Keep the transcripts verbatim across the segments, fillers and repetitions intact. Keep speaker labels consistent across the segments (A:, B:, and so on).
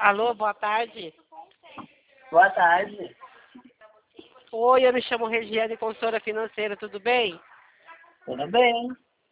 A: Alô, boa tarde.
B: Boa tarde.
A: Oi, eu me chamo Regiane, consultora financeira, tudo bem?
B: Tudo bem?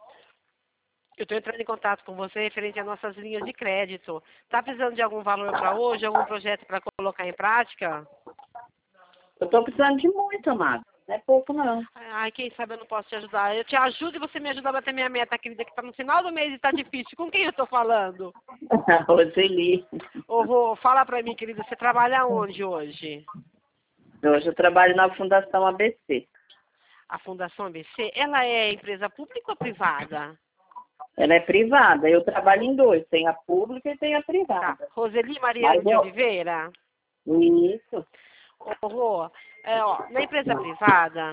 A: Eu estou entrando em contato com você referente às nossas linhas de crédito. Está precisando de algum valor para hoje, algum projeto para colocar em prática?
B: Eu tô precisando de muito, amado. Não é pouco, não.
A: Ai, quem sabe eu não posso te ajudar. Eu te ajudo e você me ajuda a bater minha meta, querida, que está no final do mês e está difícil. Com quem eu estou falando?
B: Roseli.
A: Ô, Rô, fala para mim, querida, você trabalha onde hoje?
B: Hoje eu trabalho na Fundação A B C.
A: A Fundação A B C, ela é empresa pública ou privada?
B: Ela é privada. Eu trabalho em dois. Tem a pública e tem a
A: Tá.
B: privada.
A: Roseli Mariano
B: Mas
A: de
B: eu...
A: Oliveira?
B: Isso.
A: Ô, Rô, é, ó, na empresa privada,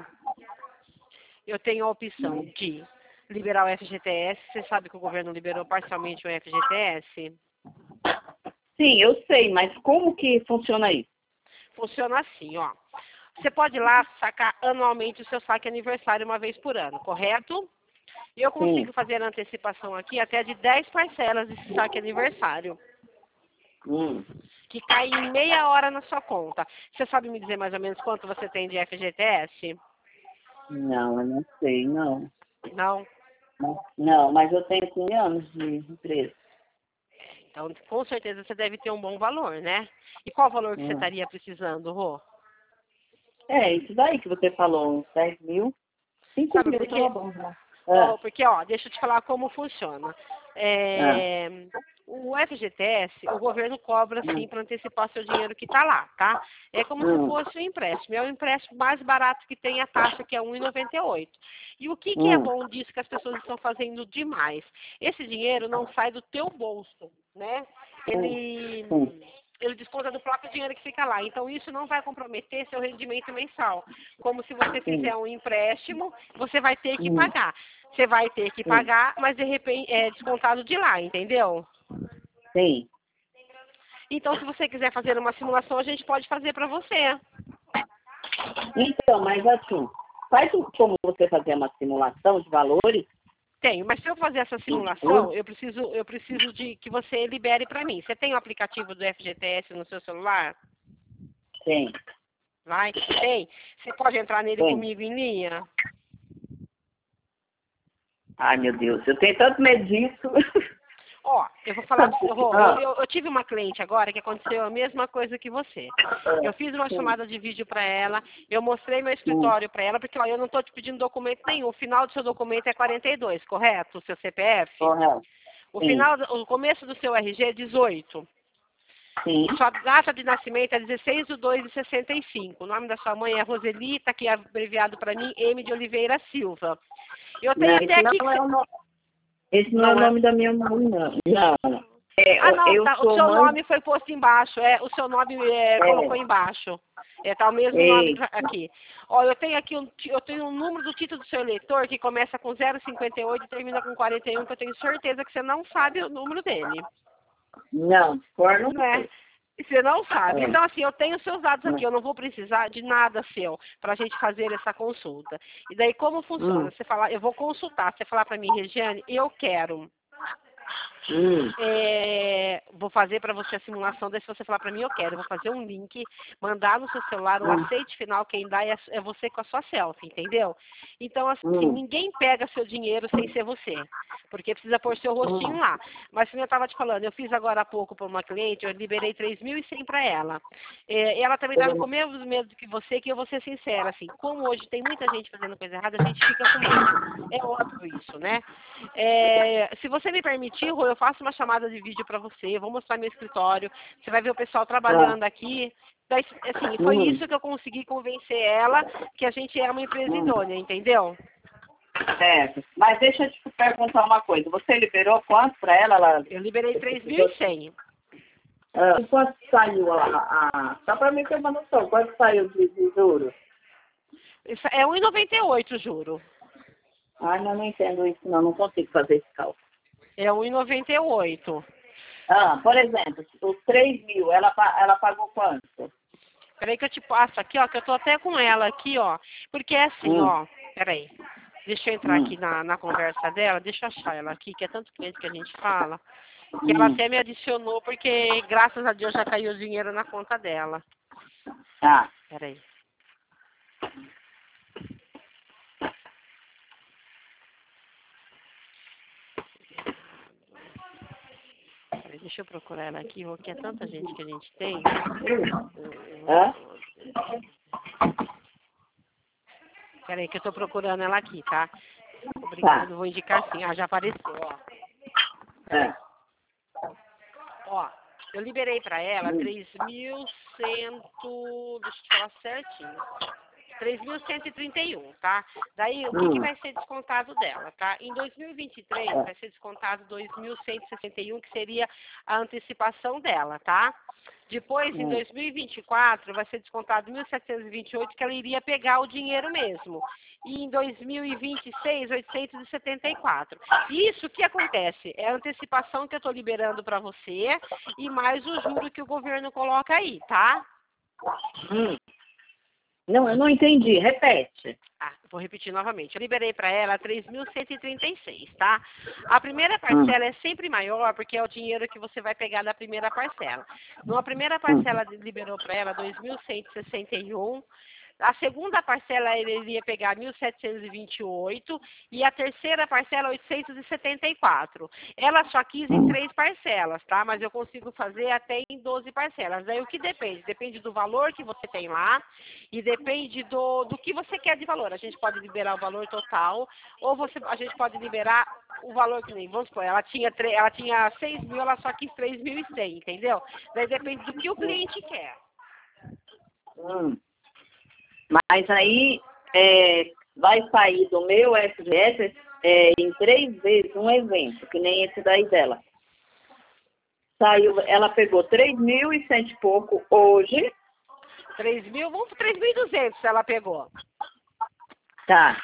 A: eu tenho a opção de liberar o F G T S. Você sabe que o governo liberou parcialmente o F G T S?
B: Sim, eu sei, mas como que funciona isso?
A: Funciona assim, ó. Você pode ir lá sacar anualmente o seu saque aniversário uma vez por ano, correto? E eu consigo
B: Sim.
A: fazer a antecipação aqui até de dez parcelas desse saque aniversário,
B: Hum.
A: que cai em meia hora na sua conta. Você sabe me dizer mais ou menos quanto você tem de F G T S?
B: Não, eu não sei, não.
A: Não?
B: Não, mas eu tenho quinze anos de empresa.
A: Então, com certeza você deve ter um bom valor, né? E qual valor que você
B: Hum.
A: estaria precisando, Rô?
B: É, isso daí que você falou, uns dez mil. cinco
A: Sabe
B: mil
A: por
B: tava
A: quê?
B: bom, né?
A: Ó,
B: Ah,
A: porque, ó, deixa eu te falar como funciona.
B: ah,
A: É, o F G T S, o governo cobra, sim,
B: hum,
A: para antecipar seu dinheiro que está lá, tá? É como se
B: hum,
A: fosse um empréstimo. É o empréstimo mais barato que tem a taxa, que é um vírgula noventa e oito. E o que, que é
B: hum,
A: bom disso que as pessoas estão fazendo demais? Esse dinheiro não sai do teu bolso, né?
B: hum, hum,
A: Ele... ele desconta do próprio dinheiro que fica lá. Então, isso não vai comprometer seu rendimento mensal. Como se você
B: sim,
A: fizer um empréstimo, você vai ter que
B: hum,
A: pagar. Você vai ter que
B: sim,
A: pagar, mas de repente é descontado de lá, entendeu?
B: sim.
A: Então, se você quiser fazer uma simulação, a gente pode fazer para você.
B: Então, mas assim, faz um- como você fazer uma simulação de valores
A: Tenho, mas se eu fazer essa
B: e
A: simulação,
B: tudo?
A: eu preciso, eu preciso de que você libere para mim. Você tem o aplicativo do F G T S no seu celular?
B: Tem,
A: Vai? Tem? Você pode entrar nele
B: tem.
A: comigo em linha?
B: Ai, meu Deus, eu tenho tanto medo disso.
A: Ó, eu vou falar, pra você, Rô, eu,
B: Ah,
A: eu, eu tive uma cliente agora que aconteceu a mesma coisa que você. Eu fiz uma
B: sim,
A: chamada de vídeo para ela, eu mostrei meu
B: hum,
A: escritório para ela, porque ó, eu não estou te pedindo documento nenhum. O final do seu documento é quarenta e dois, correto? O seu C P F?
B: correto.
A: O
B: Sim,
A: final, do- o começo do seu R G é dezoito.
B: sim,
A: E sua data de nascimento é dezesseis de dois de sessenta e cinco. O nome da sua mãe é Roselita, que é abreviado para mim, M de Oliveira Silva. Eu tenho
B: não,
A: até
B: esse
A: aqui que
B: não é
A: você...
B: o nome, esse não é o
A: Não é?
B: nome da minha mãe, não. Não, é,
A: Ah, não,
B: eu
A: tá. O
B: sou
A: seu
B: mãe,
A: nome foi posto embaixo. É, o seu nome é, colocou
B: é,
A: embaixo. É, tá o mesmo nome
B: ei,
A: pra- aqui. Ó, eu tenho aqui um, ti- eu tenho um número do título do seu eleitor que começa com zero cinquenta e oito e termina com quarenta e um, que eu tenho certeza que você não sabe o número dele.
B: não, for não
A: Né?
B: sei.
A: E você não sabe.
B: É,
A: Então, assim, eu tenho os seus dados aqui,
B: né?
A: eu não vou precisar de nada seu para a gente fazer essa consulta. E daí, como funciona?
B: Hum,
A: Você falar, eu vou consultar, você falar para mim, Regiane, eu quero.
B: hum,
A: É, vou fazer para você a simulação, daí se você falar para mim, eu quero, eu vou fazer um link, mandar no seu celular, o
B: hum,
A: aceite final, quem dá é, é você com a sua selfie, entendeu? Então, assim,
B: hum,
A: ninguém pega seu dinheiro sem ser você, porque precisa pôr seu rostinho
B: hum,
A: lá. Mas, como eu estava te falando, eu fiz agora há pouco para uma cliente, eu liberei três mil e cem para ela. É, ela também estava com o mesmo medo que você, que eu vou ser sincera, assim, como hoje tem muita gente fazendo coisa errada, a gente fica com medo. É óbvio isso, né? É, se você me permitir, Rô, eu faço uma chamada de vídeo para você, eu vou mostrar meu escritório, você vai ver o pessoal
B: ah,
A: trabalhando aqui. Daí, assim, foi
B: hum,
A: isso que eu consegui convencer ela que a gente é uma empresa
B: hum.
A: idônea, entendeu?
B: Certo. Mas deixa eu te perguntar uma coisa. Você liberou quanto para ela? Ela
A: Eu liberei
B: você
A: três mil
B: precisou...
A: e cem.
B: Ah, quanto saiu a, a... Só para mim ter uma noção. Quanto saiu de, de juros?
A: Isso é um e noventa e oito, juro.
B: Ah, não, não entendo isso, não. Não consigo fazer esse cálculo.
A: É um e noventa e oito.
B: Ah, por exemplo, os três mil, ela, pa- ela pagou quanto?
A: Peraí que eu te passo aqui, ó, que eu tô até com ela aqui, ó. Porque é assim,
B: Hum,
A: ó. Peraí. Deixa eu entrar
B: hum,
A: aqui na, na conversa dela, deixa eu achar ela aqui, que é tanto cliente que a gente fala. Que ela
B: Hum.
A: até me adicionou, porque graças a Deus já caiu o dinheiro na conta dela.
B: Tá.
A: Peraí. Peraí, deixa eu procurar ela aqui, porque é tanta gente que a gente tem.
B: Hã?
A: Peraí, que eu tô procurando ela aqui, tá? Obrigado, vou indicar sim. Ah, já apareceu, ó.
B: É.
A: Ó, eu liberei pra ela três mil e cem, deixa eu te falar certinho. três mil cento e trinta e um, tá? Daí, o que, que
B: Hum.
A: vai ser descontado dela, tá? Em dois mil e vinte e três,
B: É.
A: vai ser descontado dois mil cento e sessenta e um, que seria a antecipação dela, tá? Depois, em
B: Hum.
A: dois mil e vinte e quatro, vai ser descontado mil setecentos e vinte e oito, que ela iria pegar o dinheiro mesmo. E em dois mil e vinte e seis, oitocentos e setenta e quatro. Isso, o que acontece? É a antecipação que eu estou liberando para você e mais o juro que o governo coloca aí, tá?
B: Hum. Não, eu não entendi. Repete.
A: Ah, vou repetir novamente. Eu liberei para ela três mil cento e trinta e seis, tá? A primeira
B: Hum.
A: parcela é sempre maior porque é o dinheiro que você vai pegar da primeira parcela. Numa primeira parcela liberou para ela dois mil cento e sessenta e um. A segunda parcela ele iria pegar mil setecentos e vinte e oito e a terceira parcela oitocentos e setenta e quatro. Ela só quis em três parcelas, tá? Mas eu consigo fazer até em doze parcelas. Daí o que depende? Depende do valor que você tem lá e depende do, do que você quer de valor. A gente pode liberar o valor total ou você, a gente pode liberar o valor que nem, vamos supor, ela tinha, ela tinha seis mil, ela só quis três mil e cem, entendeu? Daí depende do que o cliente quer.
B: Hum. Mas aí é, vai sair do meu S G S é, em três vezes um evento, que nem esse daí dela. Saiu, ela pegou três mil e cento e pouco hoje.
A: três mil, vamos para três mil e duzentos ela pegou.
B: Tá.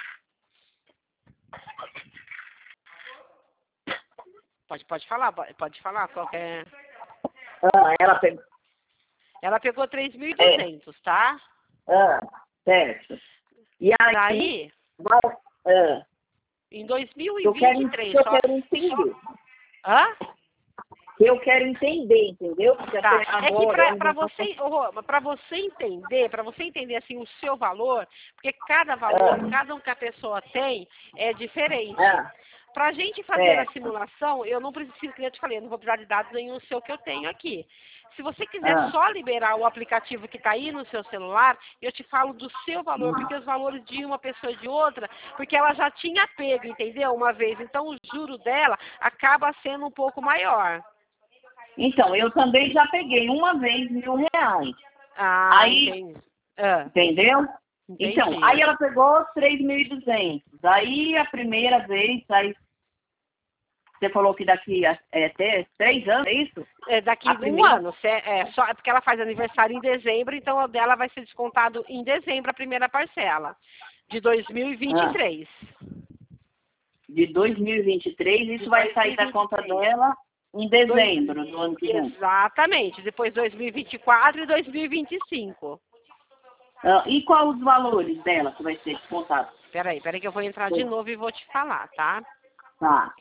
A: Pode, pode falar, pode falar qualquer.
B: Ah, ela pegou.
A: Ela pegou três mil e duzentos, é. Tá?
B: Ah, certo. E aí,
A: aí
B: vai, ah,
A: em dois mil e
B: eu
A: vinte e
B: quero,
A: três,
B: eu
A: só,
B: quero entender.
A: só... Hã?
B: Eu quero entender, entendeu? Porque
A: tá.
B: até
A: É que
B: agora,
A: para você, oh, para você entender, para você entender assim o seu valor, porque cada valor,
B: ah,
A: cada um que a pessoa tem é diferente.
B: ah,
A: Para a gente fazer
B: é.
A: a simulação, eu não preciso, como eu te falei, eu não vou precisar de dados nenhum seu que eu tenho aqui. Se você quiser
B: Ah.
A: só liberar o aplicativo que está aí no seu celular, eu te falo do seu valor, porque os valores de uma pessoa e de outra, porque ela já tinha pego, entendeu? Uma vez. Então o juro dela acaba sendo um pouco maior.
B: Então, eu também já peguei uma vez mil reais.
A: Ah,
B: aí,
A: entendi. Ah,
B: entendeu?
A: entendi.
B: Então, aí ela pegou três mil e duzentos. Aí a primeira vez, aí você falou que daqui a é, até três anos, é isso?
A: É, daqui
B: a
A: um
B: primeira...
A: ano. É, só, é porque ela faz aniversário em dezembro, então a dela vai ser descontado em dezembro a primeira parcela, de dois mil e vinte e três.
B: Ah, de dois mil e vinte e três, isso
A: de
B: vai sair da conta dela em dezembro dois... do ano que vem.
A: Exatamente. Depois dois mil e vinte e quatro e dois mil e vinte e cinco.
B: Ah, e quais os valores dela que vai ser descontado?
A: Peraí, peraí que eu vou entrar de novo e vou te falar, tá?
B: Tá.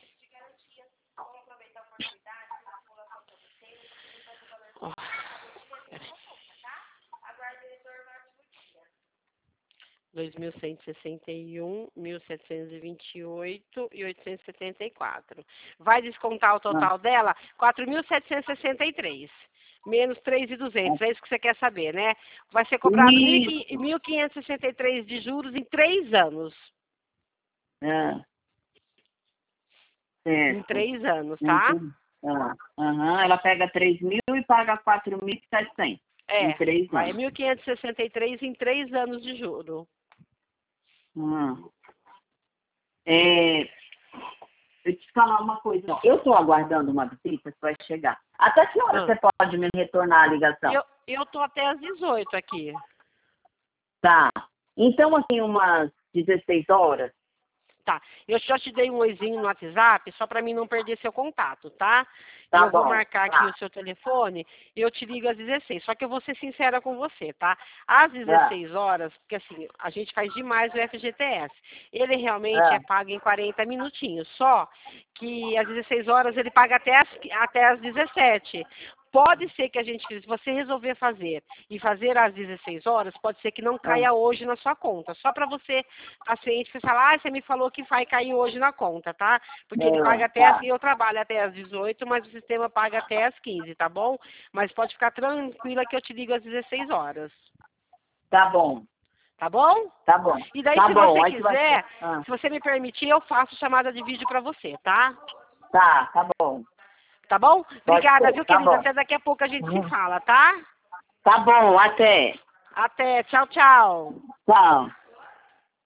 A: Oh, dois mil cento e sessenta e um, mil setecentos e vinte e oito e oitocentos e setenta e quatro. Vai descontar o total ah. dela? quatro mil setecentos e sessenta e três. Menos três mil e duzentos. É isso que você quer saber, né? Vai ser cobrado mil quinhentos e sessenta e três de juros em três anos.
B: Ah.
A: Certo. Em três anos, tá?
B: Ah. Uhum. Ela pega três mil e paga quatro mil e setecentos.
A: É,
B: em três
A: vai
B: anos.
A: mil quinhentos e sessenta e três em três anos de juro.
B: Hum. É, eu te falar uma coisa. Eu estou aguardando uma visita que vai chegar. Até que hora hum. você pode me retornar a ligação?
A: Eu estou até às dezoito aqui.
B: Tá. Então, assim, umas dezesseis horas.
A: Tá. Eu já te dei um oizinho no WhatsApp, só para mim não perder seu contato, tá?
B: Tá
A: eu vou
B: bom,
A: marcar aqui
B: tá.
A: o seu telefone e eu te ligo às dezesseis. Só que eu vou ser sincera com você, tá? Às dezesseis horas, porque assim, a gente faz demais o F G T S. Ele realmente
B: É.
A: é pago em quarenta minutinhos. Só que às dezesseis horas ele paga até as, até as dezessete. Pode ser que a gente, se você resolver fazer e fazer às dezesseis horas, pode ser que não caia hoje na sua conta. Só para você, paciente, você falar, ah, você me falou que vai cair hoje na conta, tá? Porque ele paga
B: É,
A: até,
B: tá.
A: as, eu trabalho até às dezoito, mas o sistema paga até às quinze, tá bom? Mas pode ficar tranquila que eu te ligo às dezesseis horas.
B: Tá bom,
A: Tá bom?
B: tá bom.
A: E daí,
B: Tá
A: se
B: bom,
A: você
B: aí tu vai...
A: quiser,
B: Ah,
A: se você me permitir, eu faço chamada de vídeo para você, tá?
B: tá, tá bom.
A: Tá bom?
B: Pode
A: Obrigada,
B: ser,
A: viu,
B: tá
A: querida?
B: bom.
A: Até daqui a pouco a gente se
B: Hum.
A: fala, tá?
B: Tá bom, até.
A: Até. Tchau, tchau.
B: Tchau.